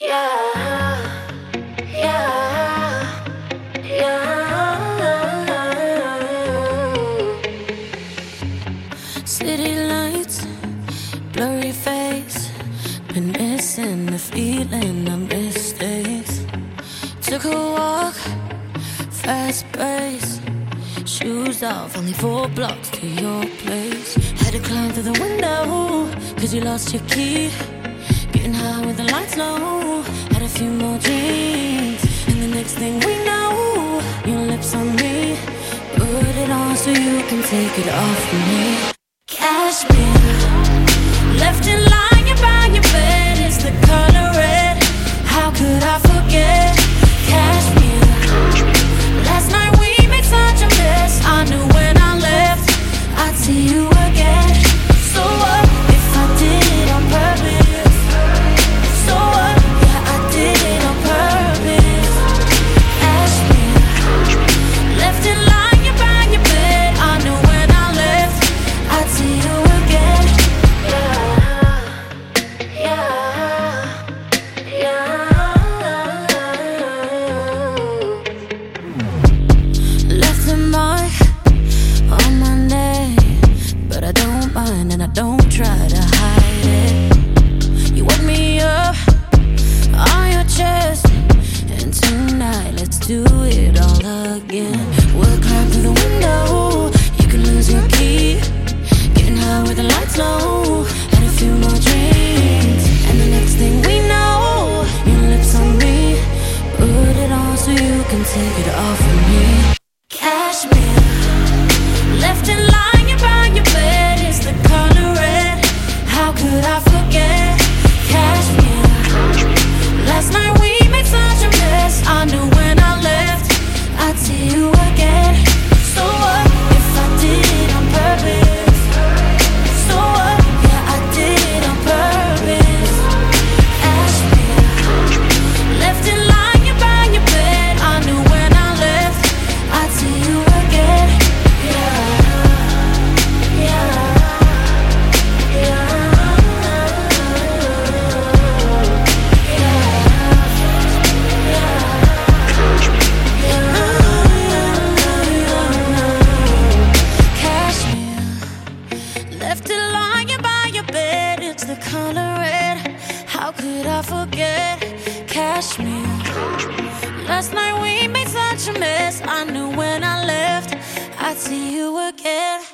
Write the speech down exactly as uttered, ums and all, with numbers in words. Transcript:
Yeah, yeah, yeah. City lights, blurry face, been missing the feeling of mistakes. Took a walk, fast pace, shoes off, only four blocks to your place. Had to climb through the window, cause you lost your key. Getting high with the lights low, had a few more drinks, and the next thing we know, your lips on me. Put it on so you can take it off of me. Cashmere, left in lying by your bed, it's the color red. How could I forget? Cashmere, last night we made such a mess. I knew when I left I'd see you again. So what if I did it on purpose? So what? Yeah, I did it on purpose. Cashmere, left it lying by your bed. I knew when I left I'd see you again. Yeah, yeah, yeah. Left a mark on my neck, but I don't mind and I don't try to hide it. You woke me up on your chest, and tonight let's do it all again. We'll climb through the window, you can lose your key. Getting high with the lights low, had a few more drinks, and the next thing we know, your lips on me. Put it on so you can take it off of me. Cashmere, left it lying by your bed, it's the color red. How could I forget? Cashmere, last night we made such a mess. I knew when I left I'd see you again. So what if I did it on purpose? So what? Yeah, I did it on purpose. Cashmere, left it lying by your bed. I knew when I left I'd see you again. Yeah, yeah, yeah, Cashmere, left it lying by your bed, it's the color red. How could I forget? Cashmere, last night we made such a mess. I knew when I left I'd see you again.